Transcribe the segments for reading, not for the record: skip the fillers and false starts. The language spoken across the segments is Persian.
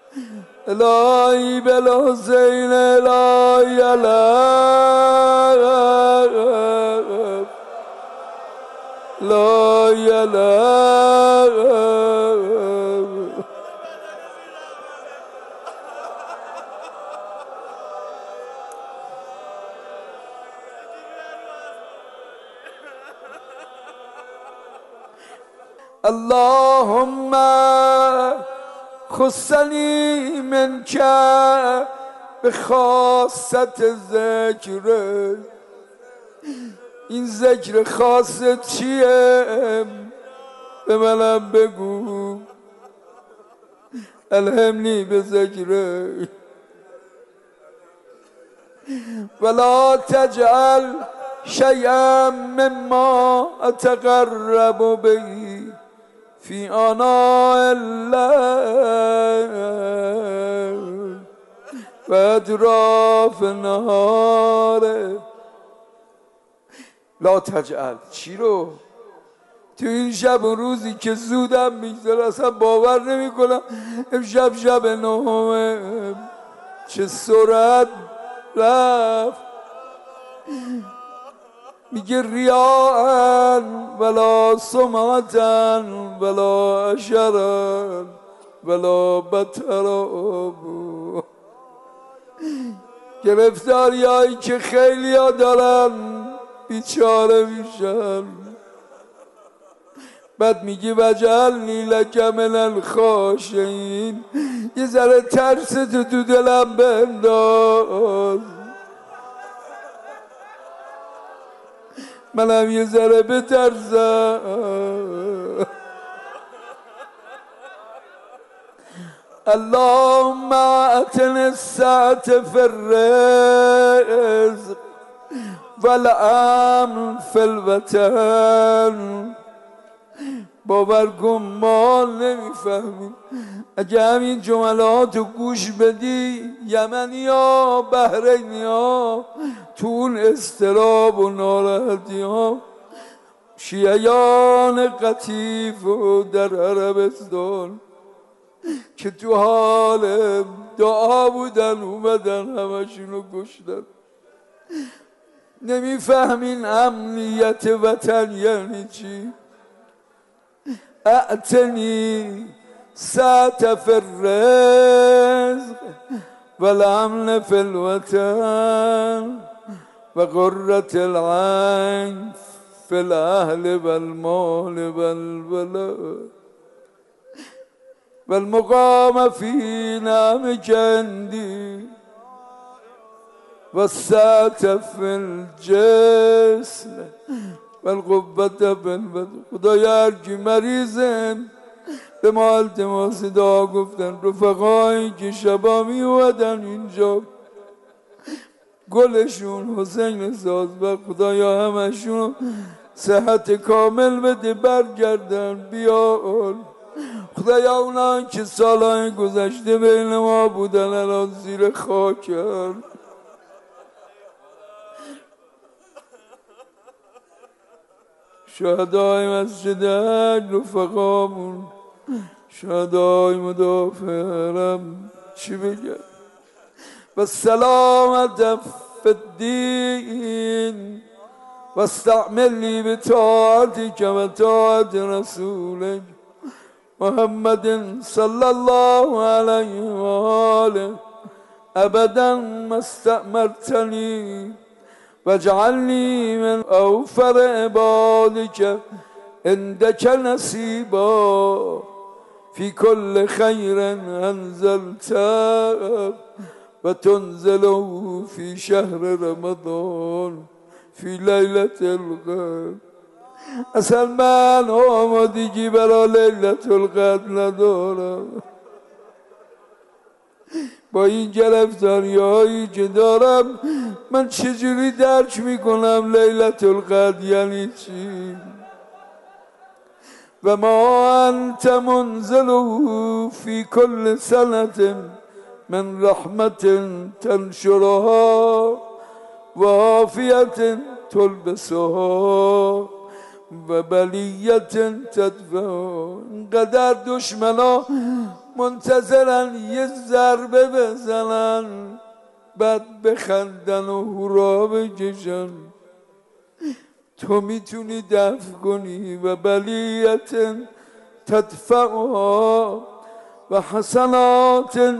الهی بالحسین الهی الهی الهی اللهم خصني منك بخاصة ذکر. این ذکر خاص چیه؟ به منم بگو. الهمنی به ذکر. ولا تجعل شيئا مما اتقرب به في آناء الليل و اطراف النهار. لا تجعل چی رو؟ تو این شب و روزی که زودم میگذره اصلا باور نمی کنم امشب شب نهمه چه سرعت رفت. میگه ریاءن ولا سمعتن ولا اشرن ولا بطرابو. گرفتاری هایی که خیلی ها دارن بیچاره میشن. بعد میگی وجعلنی لک من الخاشعین. یه ذره ترس تو دلم بنداز منم یه ذره بترسم. اللهم اتنا السعة في الرزق والامن في الوطن. باور کن ما نمیفهمیم. اگه همین جملات رو گوش بدی یمنی ها بحرینی ها تو اون استراب و ناراحتی ها، شیعیان قطیف و در عربستان که تو حال دعا بودن اومدن همشونو کشتن. نمیفهمین امنیت وطن یعنی چی؟ اعتنی سعة في الرزق والامن في الوطن وقرة العين في الاهل والمال والولد والمقام في نعمك عندي والسعة في الجسم والقوة في البدن. خدایا هر کی مریضه به ما التماس دعا گفتن. رفقایی که شبا می اومدن اینجا گلشون حسین سازبر، خدایا همشون صحت کامل بده برگردن بیان. خدایا اونا که سالهای گذشته بین ما بودن الان زیر خاکن. شهدای مسجد حج رفقامون، شهدای مدافع حرم چی بگم. و سلامت فی الدین و استعملی بطاعتک و طاعت رسولک محمد صلی الله علیه و آله ابدا ما استعمرتنی واجعلني من أوفر عبادك عندك نصيبا في كل خير أنزلته وتنزله في شهر رمضان في ليلة القدر. اصلا من آمادگی برای لیلة القدر ندارم. با این گرفتاری هایی که دارم من چجوری درک میکنم لیلة القدر یعنی چی؟ و ما انت منزله فی کل سنة من رحمت تنشرها و عافیت تلبسها و بلیت تدفع. اینقدر دشمنا منتظرن یه ضربه بزنن بعد بخندن و هورا بکشن. تو میتونی دفع کنی و بلیت تدفعها و حسنات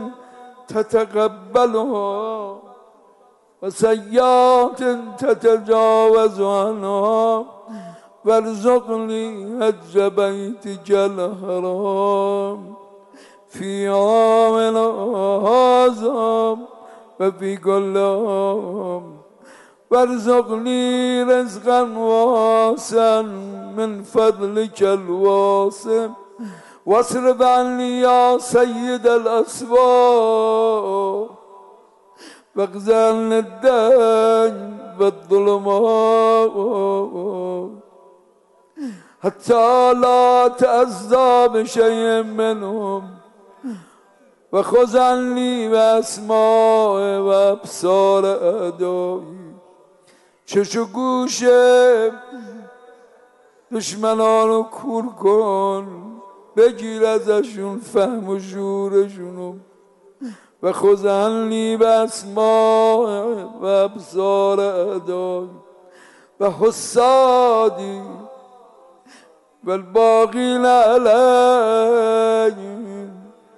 تتقبلها و سیئات تتجاوز عنها وارزقنی حج بیتک الحرام فی عامنا هذا و فی کل عام وارزقنی رزقا واسعا من فضلک الواسع واصرف عنی یا سید الاسواق واقض عنی الدین والظلمات حتی لا تعزى بشیء منهم و خذ عنی و اسماع و ابصار اعدایی. چش و گوش دشمنانو کور کن، بگیر ازشون فهم و شعورشونو و خذ عنی و اسماع و ابصار اعدایی و حسادی و الباقین علیهم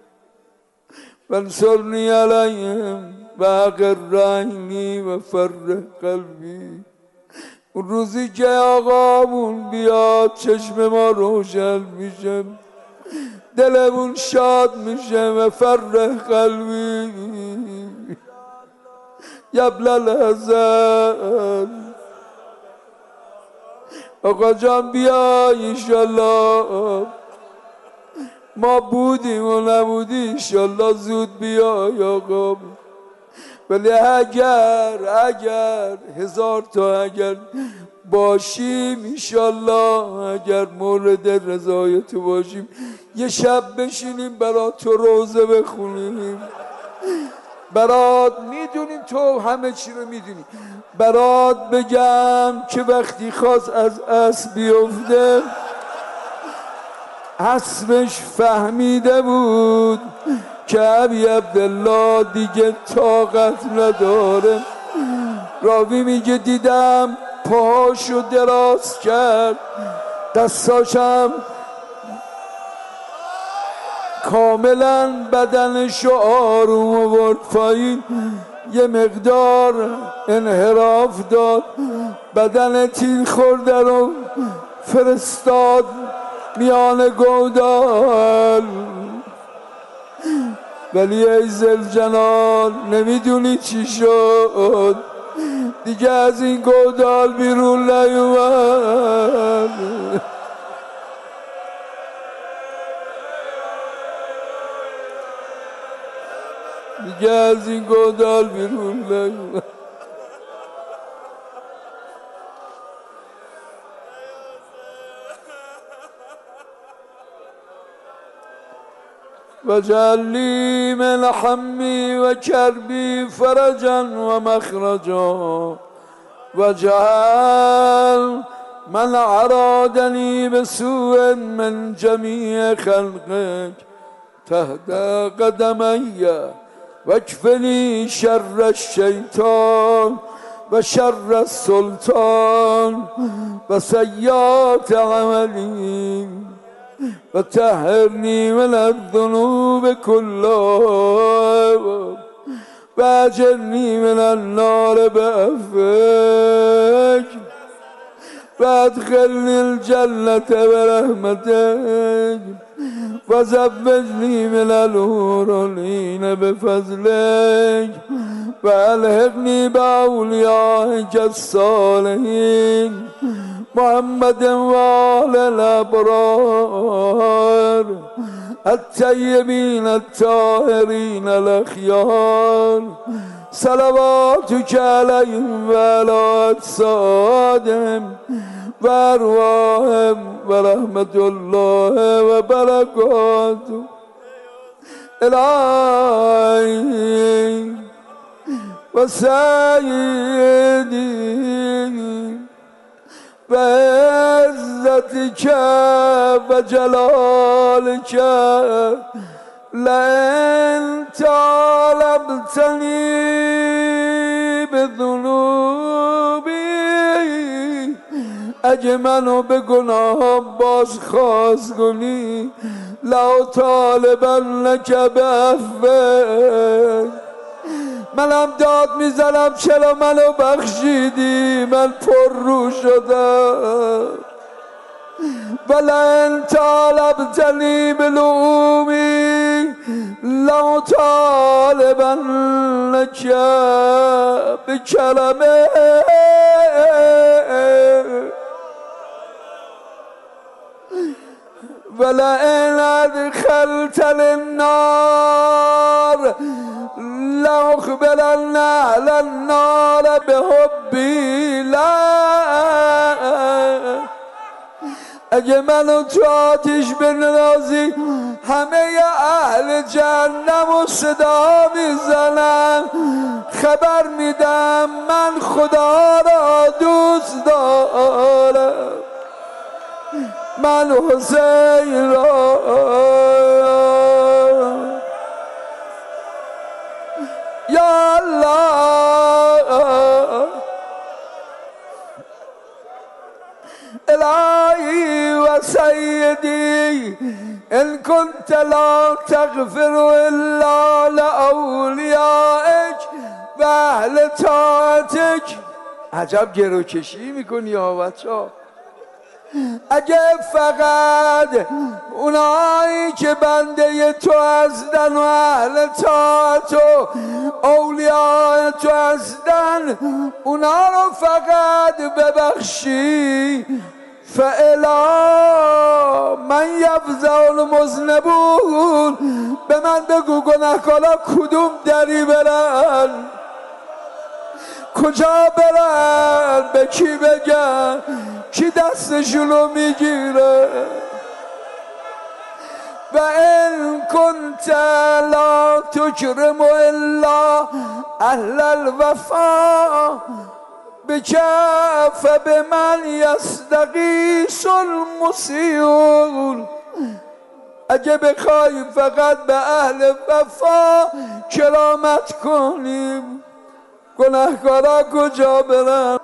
وانصرنی علیهم و اقر عینی و فرح قلبی. اون روزی که آقامون بیاد چشم ما روشن میشه، دلمون شاد میشه و فرح قلبی یبل الحزن. آقا جان بیا انشالله، ما بودیم و نبودی انشالله زود بیا آقا. ولی اگر هزار تا اگر باشیم انشالله، اگر مورد رضای تو باشیم یه شب بشینیم برات تو روزه بخونیم برات. میدونیم تو همه چی رو میدونی، برات بگم که وقتی خواست از اسب بیفته اسبش فهمیده بود که ابی عبدالله دیگه طاقت نداره. راوی میگه دیدم پاهاشو دراز کرد، دستاشم کاملا بدنشو آروم آورد پایین، یه مقدار انحراف داد، بدن تیر خورده رو فرستاد میان گودال. ولی ای ذوالجلال نمیدونی چی شد، دیگه از این گودال بیرون نیومد. دیگه از این گودال بیرون نیومد. واجعل لي من حمي وكربي فرجا ومخرجا واجعل من أرادني بسوء من جميع خلقك تحت قدمي واكفني شر الشيطان وشر السلطان وسيئات عملي وطهرني من الذنوب كلها واجرني من النار بعفوك وادخلني الجنة برحمتك وزوجني من الحور العين بفضلك والحقني بأوليائك الصالحين محمد وآل الأبرار الطيبين الطاهرين الأخيار صلواتك عليهم وعلى أجسادهم وأرواحهم ورحمة الله وبركاته. إلهي وسيدي بعزتك وجلالك لئن طالبتنی بذنوبی، اگه منو به گناهام بازخواست کنی، لا طالبنک بعفوک، منم داد میزنم چرا منو بخشیدی، من پر رو شدم. ولئن طالبتنی بلومی، لا طالبنک بکرمه، ولئن ادخلتنی النار لاخبرن اهل النار بحبی، لا اگه منو تو آتیش بندازی همه اهل جهنم و صدا میزنم، خبر میدم من خدا را دوست دارم، من حسین را. یا الله الهی و سیدی، ان كنت لا تغفر الا لاولیائک و اهل طاعتک. عجب گروکشی میکنی یا بچه‌ها. اگه فقط اونایی که بنده تو هستن و اهل طاعت و اولیاء تو هستن اونا رو فقط ببخشی، فالا من یفزع المذنبون، به من بگو گناهکارا کدوم دری برن، کجا برن، به کی بگن، کی دستشونو میگیره. و ان کنت لا تکرم الا اهل الوفا بکف به من یستغیث المسیون، اگه بخوای فقط به اهل وفا کرامت کنیم، گناهکارا کجا برن؟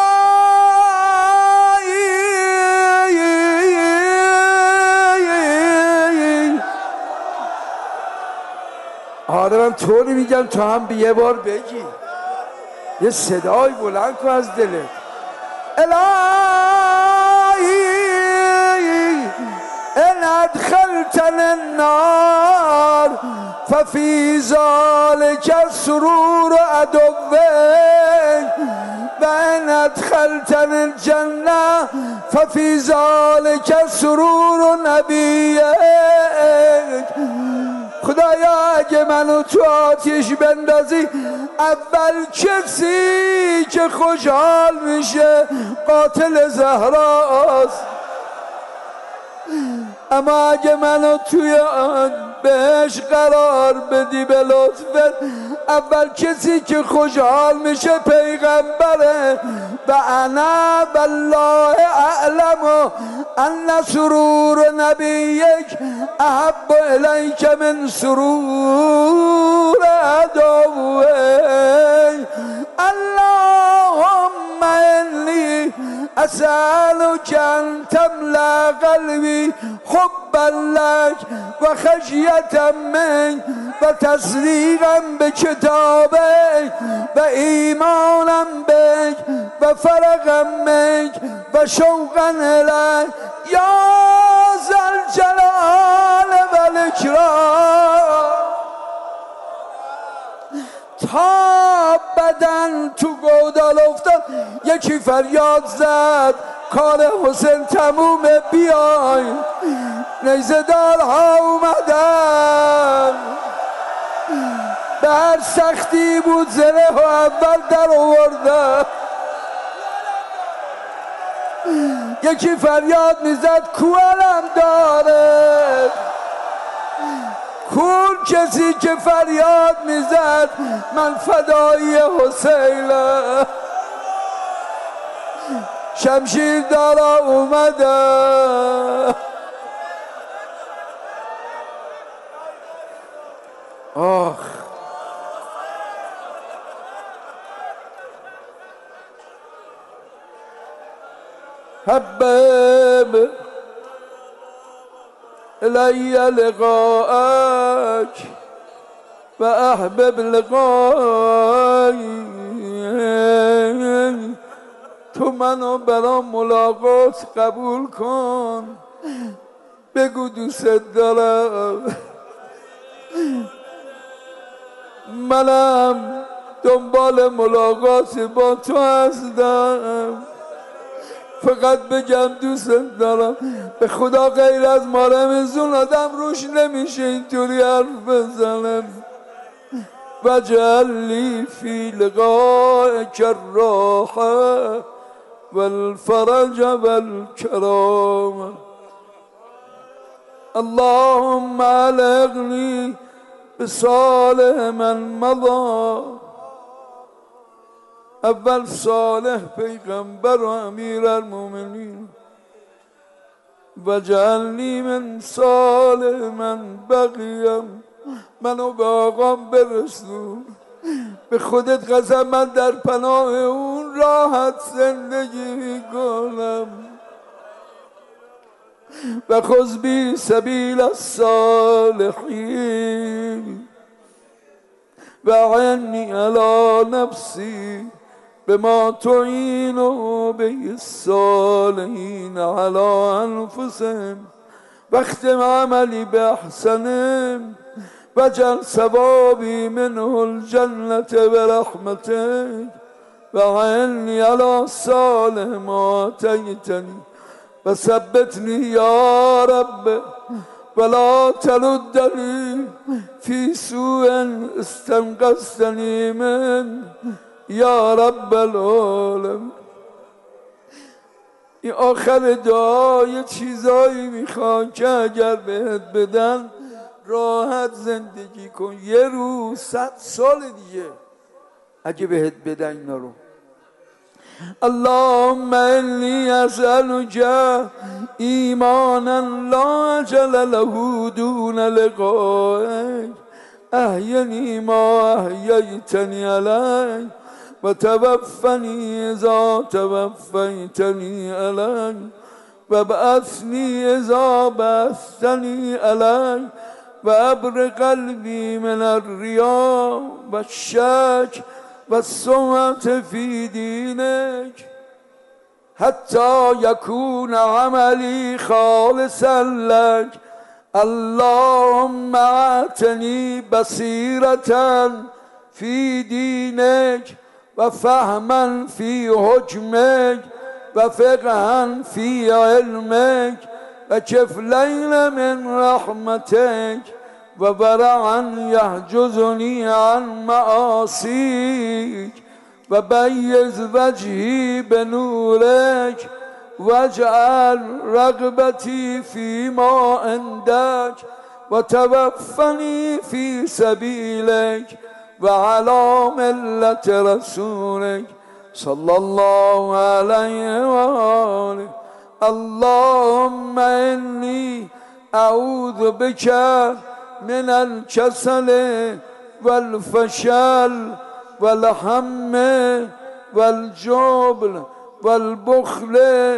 آره من طوری میگم تو هم به یه بار بگی، یه صدای بلند کن از دلت. الهی ان ادخلتن النار ففی ذلک سرور عدوک و ان ادخلتن الجنه ففی ذلک سرور نبیک. خدایا اگه منو تو آتیش بندازی اول کسی که خوشحال میشه قاتل زهراست، اما اگه منو توی بهش قرار بدی به لطفت اول کسی که خوشحال میشه پیغمبره. و انا والله اعلم ان سرور نبیک احب الیک من سرور عدوک. اللهم انی اسألک ان تملأ قلبی حبا لک و خشیتا منک و تصدیقا به کتابک و ایمانا بک و فرقا منک و شوقا الیک یا ذا الجلال و الاکرام. تا بدن تو گودال افتاد یکی فریاد زد کار حسین تمومه، بیای نیزه دارها اومدن، به هر سختی بود زره و اول در آوردن. یکی فریاد میزد کوالم داره، کون کسی که فریاد میزد من فدایی حسینم. شمشیر دارا اومده آخ حبب إلي لقاءك وأحبب لقایی تو منو برام ملاقات قبول کن بگو دوست دارم منم دنبال ملاقات با تو هستم فقط بگم دوست دارم به خدا غیر از مارمزون آدم روش نمیشه اینطوری حرف بزنم وجعل لی فی لقائک الراحة والفرج والكرامة اللهم علقني بصالح من مضى اول صالح پیغمبر و امیر المؤمنین وجعلنی من صالح من بقیم منو به آقام برسون به خودت قسم من در پناه اون راحت زندگی میکنم و خذ بی سبیل الصالحین و عنی علی نفسی بما تعین به الصالحین علی انفسهم واختم عملی باحسنهم واجعل ثوابی منه الجنة برحمتك وعنی علی صالح ما آتیتنی وثبتني يا رب ولا تردني في سوء استنقذتني من یا رب العالمین. این آخر دعا یه چیزایی میخوان که اگر بهت بدن راحت زندگی کن یه روز 100 سال دیگه اگه بهت بدن اینا رو اللهم انی اسألک ایمانا لا اجل له دون لقائک احینی ما احییتنی علیک و توفنی اذا توفیتنی علیک و بعثنی اذا بعثتنی علیک و ابر قلبی من الریا و الشک و السمعة فی دینک حتی یکون عملی خالصا لک اللهم اعطنی بصیرة فی دینک و فهما فی حکمک و فقها فی علمک و کفلین من رحمتک و ورعا یحجزنی عن معاصیک و بیض وجهی بنورک واجعل رغبتی فيما عندك وتوفني في سبيلك وعلى ملة رسولك صلى الله عليه وآله اللهم إني أعوذ بك من الكسل والفشل والهم والجبن والبخل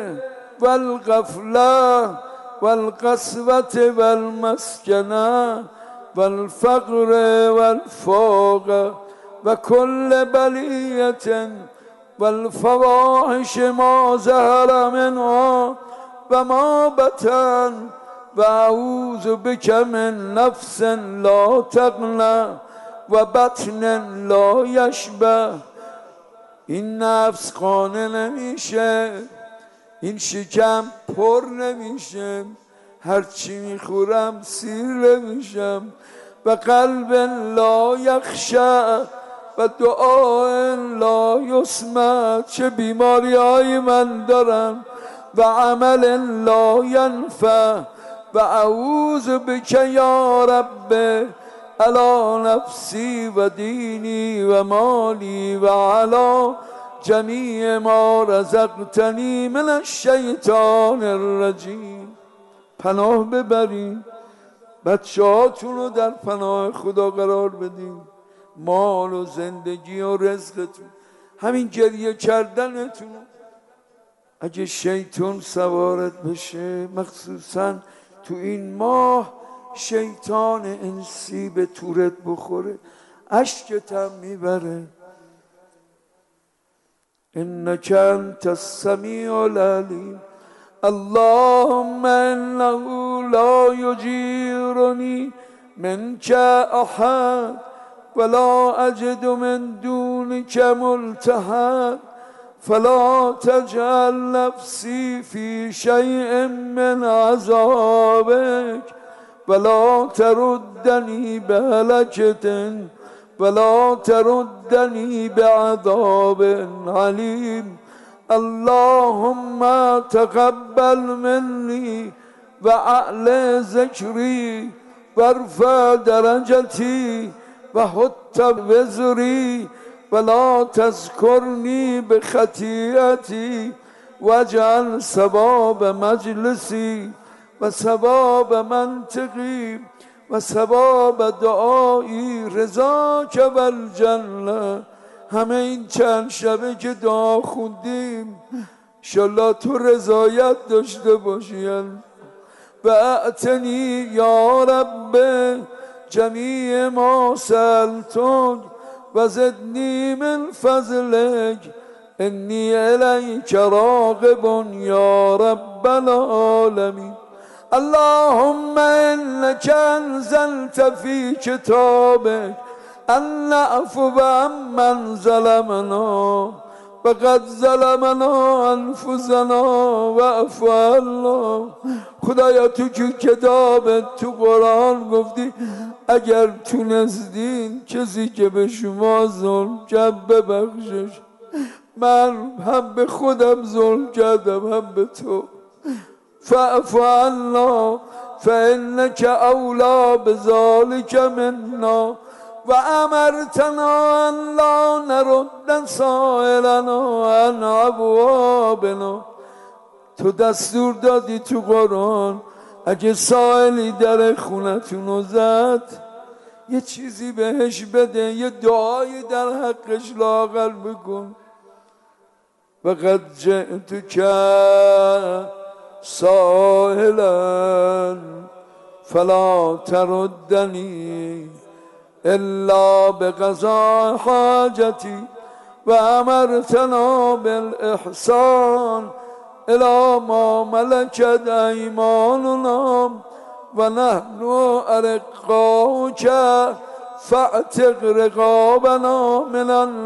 والغفلة والقسوة والمسكنة والفقر والفوق وكل بلية والفواحش ما ظهر منها وما بطن وأعوذ بك من نفس لا تغنى وبطن لا يشبع این نفس قانع نمیشه این شکم پر نمیشه هرچی میخورم سیر نمیشم و قلب لا یخشع و دعا لا یسمع چه بیماری های من دارم و عمل لا ینفع و اعوذ بک یا رب علی نفسی و دینی و مالی و علی جمیع ما رزقتنی من الشیطان الرجیم. پناه ببریم بچه هاتون رو در پناه خدا قرار بدین، مال و زندگی و رزقتون، همین گریه کردنتون. اگه شیطان سوارت بشه، مخصوصا تو این ماه شیطان انسی به تورت بخوره، اشکت هم میبره. انک انت السمیع العلیم. اللهم انه لا یجیرنی منک احد ولا اجد من دونک ملتحد فلا تجعل نفسی فی شیء من عذابک ولا تردنی بهلکة ولا تردنی بعذاب علیم. اللهم تقبل منی و اعل ذکری وارفع درجتی و حط وزری ولا تذکرنی بخطیئتی واجعل ثواب مجلسی و ثواب منطقی و ثواب دعایی رضاک والجنه. همه این چند شبه که دعا خوندیم انشالله تو رضایت داشته باشیم. و اعتنی یا رب جمیع ما سألتک و زدنی من فضلک انی الیک راغب یا رب العالمین. اللهم انک انزلت فی کتابک ان عفو عمن ظلمنا وقد ظلمنا انفسنا واعف عنا. خدایا تو کتابت تو قرآن گفتی اگر تونستین کسی که به شما ظلم کرد ببخشش. من هم به خودم ظلم کردم هم به تو. فاعف عنا فانک اولی بذلک منا و امرتنا ان لا نرد سائلنا عن ابوابنا. تو دستور دادی تو قرآن اگه سائلی در خونتون رو زد یه چیزی بهش بده، یه دعایی در حقش لااقل بکن. و قد جئتک سائلا فلا تردنی الا بقضاء حاجتی و امرتنا بالاحسان الى ما ملکت ایماننا و نحن ارقاؤک فاعتق رقابنا من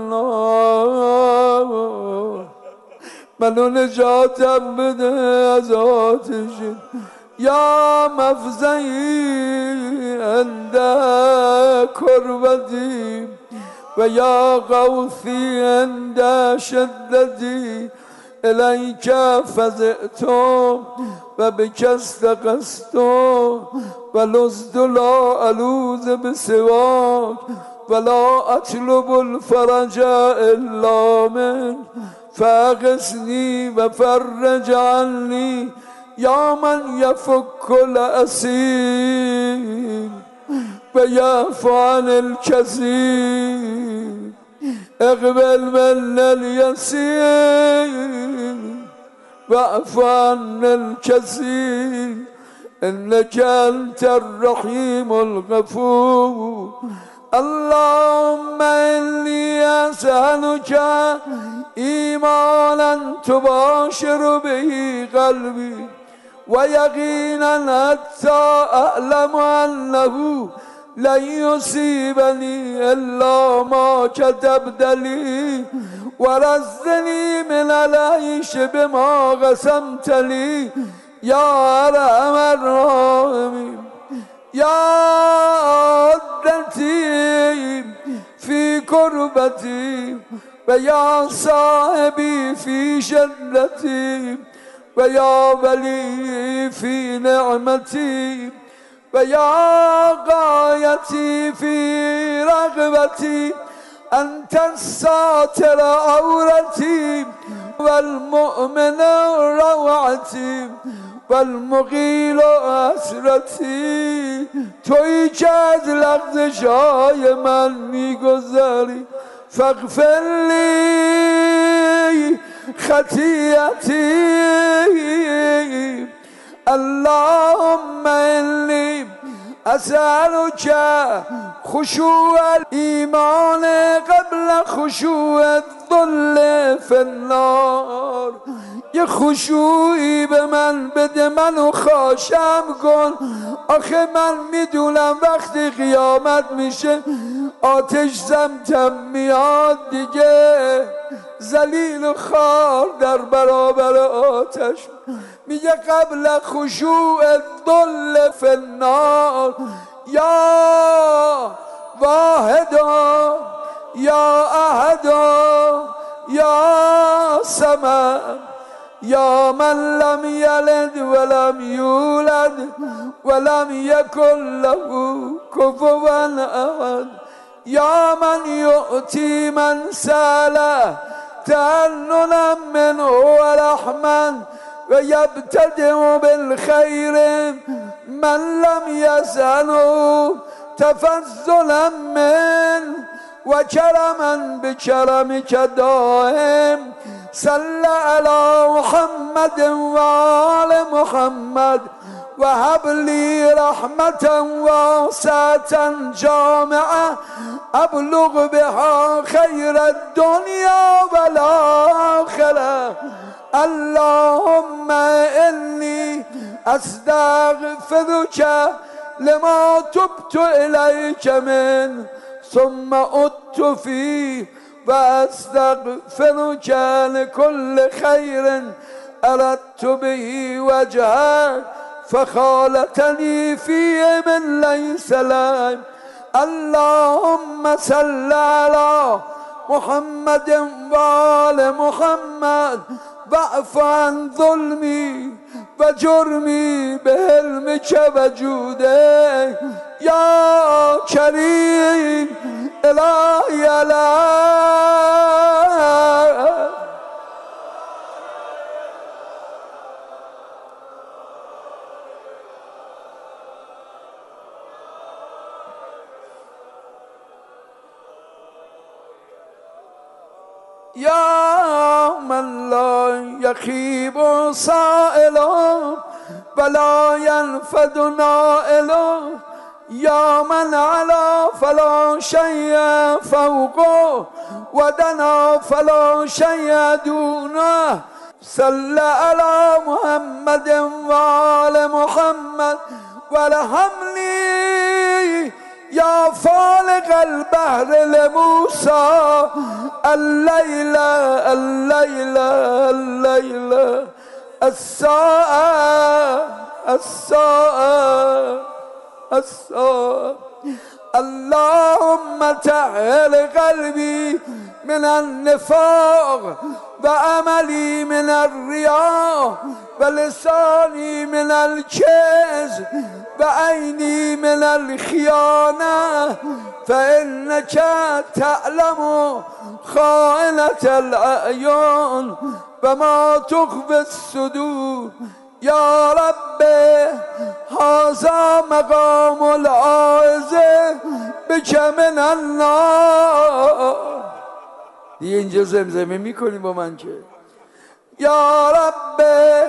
النار. منو نجاتم بده از آتش یا مفزعی عند کربتی و یا غوثی عند شدتی الیک فزعت و بک استغثت و لزت لا الوذ بسواک ولا اطلب الفرج الا منک فاغثنی و فرج عنی یا من یفک الاسیر و یعفو عن الکثیر اقبل من الیسیر واعف عن الکثیر انک انت الرحیم الغفور. اللهم انی اسألک ایمانا تباشر به قلبی و یقینا حتی اعلم انه لن یصیبنی الا ما کتبت لی و رزقنی من العیش بما قسمت لی یا ارحم الراحمین. یا عدتی فی کربتی و یا صاحبی فی شدتی و یا ولی فی نعمتی و یا غایتی فی رغبتی انت الساتر عورتی و المؤمن روعتی والمقیل حسرتی، تویی که از لغزش‌های من میگذری. فاغفر لی خطیئتی اللهم انی اسألک خشوع الایمان قبل خشوع الذل فی النار. یه خشوعی به من بده، منو خاشم کن. آخه من میدونم وقتی قیامت میشه آتش سمتم میاد دیگه، ذلیل و خوار در برابر آتش. میگه قبل خشوع الذل فی النار. یا واحدا یا احدا یا صمد یا من لم یلد ولم یولد ولم یکن له کفوا احد. یا من یؤتی من سأله تأننا منه ورحما و یبتدئ بالخیر من لم یسأله تفضلا من و کرما بکرمک دائم. صل علی محمد و آل محمد و هب لی رحمة واسعة جامعة ابلغ بها خیر الدنیا والآخرة. اللهم انی استغفرک لما تبت الیک من ثم عدت فیه و استغفرک لكل خیر اردت به وجهک فخالتنی فیه من لیس لک. اللهم صل علی محمد و آل محمد واعف عن ظلمی و جرمی به حلمک و جودک یا کریم الهی علیک. یا من لا یخیب سائل ولا ینفد نائل. یا من علا فلا شیء فوقه و دنا فلا شیء دونه. صل علی محمد و آل محمد وارحمنی یا فالق البحر لموسی اللیل اللیل اللیل الساعة الساعة الساعة. اللهم طهر قلبي من النفاق وعملي من الرياء ولساني من الكذب وعيني من الخيانة فإنك تعلم خائنة الأعين وما تخفي الصدور. یا رب هذا مقام العائز بک من النار. دیگه اینجا زمزمه میکنیم با من که یا رب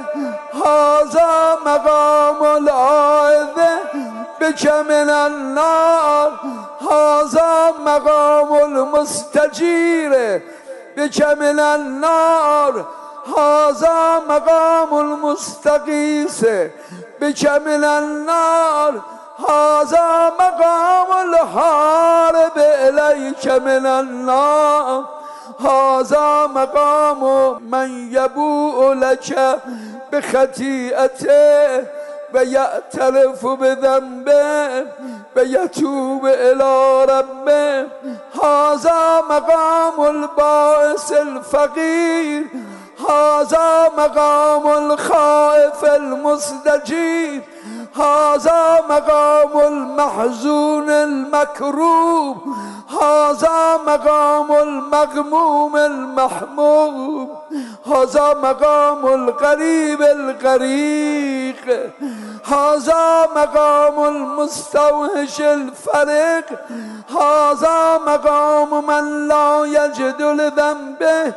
هذا مقام العائز بک من النار. هذا مقام المستجیر بک من النار. هذا مقام المستغیث بک من النار. هذا مقام الحارب الیک من النار. هذا مقام من یبوء لک بخطیئته و یعترف بذنبه و یتوب الی ربه. هذا مقام البائس الفقیر. هذا مقام الخائف المستجيب. هذا مقام المحزون المكروب. هذا مقام المغموم المحموم. هذا مقام القریب الغریق، هذا مقام المستوحش الفرق، هذا مقام من لا یجد لذنبه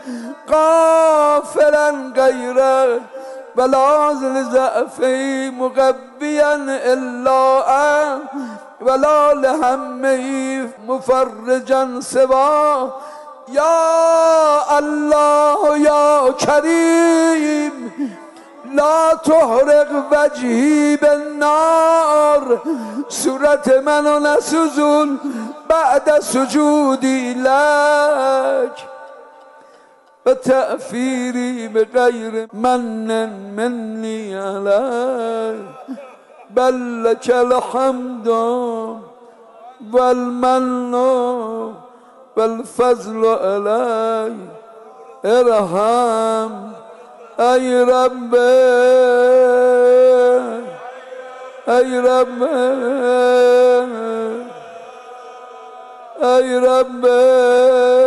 غافلا غیره ولا لضعفه مقویا الا ولا لهمه مفرجا سوا. یا الله یا کریم لا تحرق وجهی بالنار، صورت منو نسوزون بعد سجودی لک و تأثیری بغیر من منی علیک، بل لک الحمد والمن والفضل علی. ارحم ای رب، ای رب، ای رب